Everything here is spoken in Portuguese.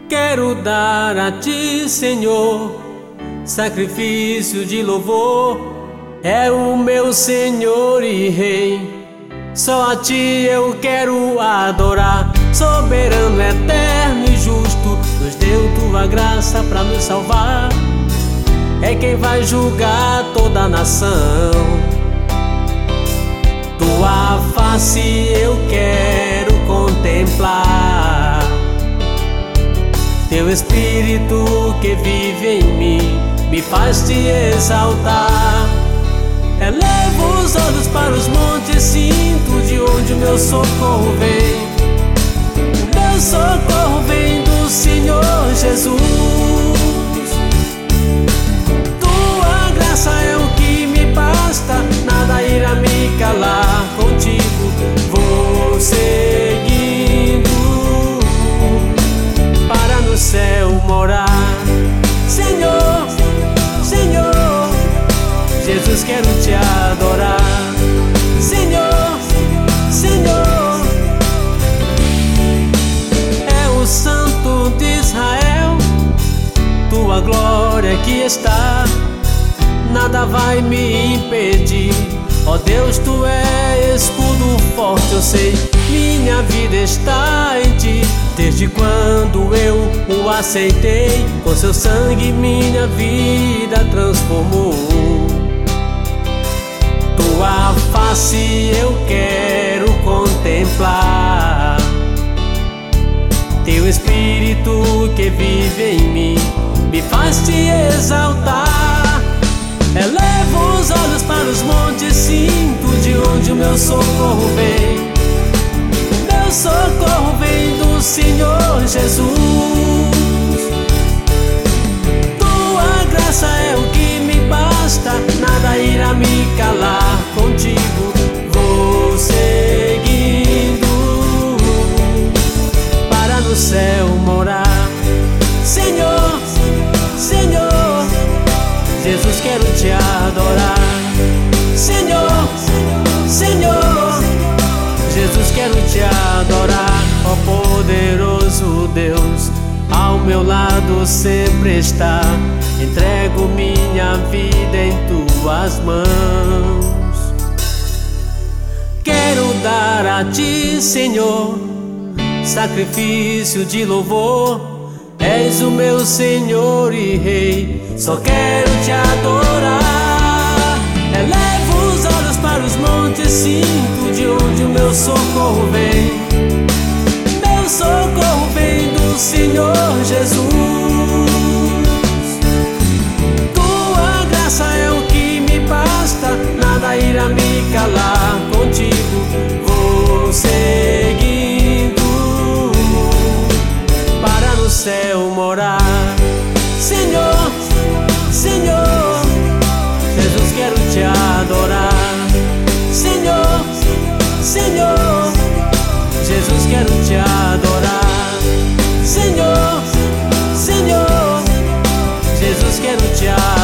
Quero dar a ti, Senhor, sacrifício de louvor. É o meu Senhor e Rei, só a ti eu quero adorar. Soberano, eterno e justo, nos deu tua graça pra nos salvar. É quem vai julgar toda a nação. Tua face eu quero contemplar. Teu Espírito que vive em mim me faz te exaltar. Elevo os olhos para os montes, sinto de onde o meu socorro vem. O meu socorro vem do Senhor Jesus. Tua graça é o que me basta, nada irá me calar. Contigo vou seguindo para no céu morar. Senhor, Senhor, Jesus, quero te adorar. Senhor, Senhor, é o Santo de Israel, tua glória aqui está, nada vai me impedir. Ó Deus, tu és escudo forte, eu sei, minha vida está em ti. Desde quando eu o aceitei, com seu sangue minha vida transformou. Tua face eu quero contemplar. Teu Espírito que vive em mim me faz te exaltar. Elevo os olhos para os montes, sinto de onde o meu socorro vem. O meu socorro vem do Senhor Jesus. Tua graça é o que me basta, nada irá me calar. Contigo vou seguindo para no céu morar. Senhor, Senhor, Jesus, quero te adorar. Senhor, Senhor, Jesus, quero te adorar. Ó poderoso Deus, ao meu lado sempre está. Entrego minha vida em tuas mãos. Quero dar a ti, Senhor, sacrifício de louvor. És o meu Senhor e Rei, só quero te adorar. Elevo os olhos para os montes, sinto de onde o meu socorro vem. Meu socorro vem do Senhor Jesus. Tua graça é o que me basta, nada irá me calar. Contigo vou seguindo para no céu morar. Senhor, Senhor, Jesus, quero te adorar. Senhor, Senhor, Jesus, quero te adorar. Senhor, Senhor, Jesus, quero te adorar.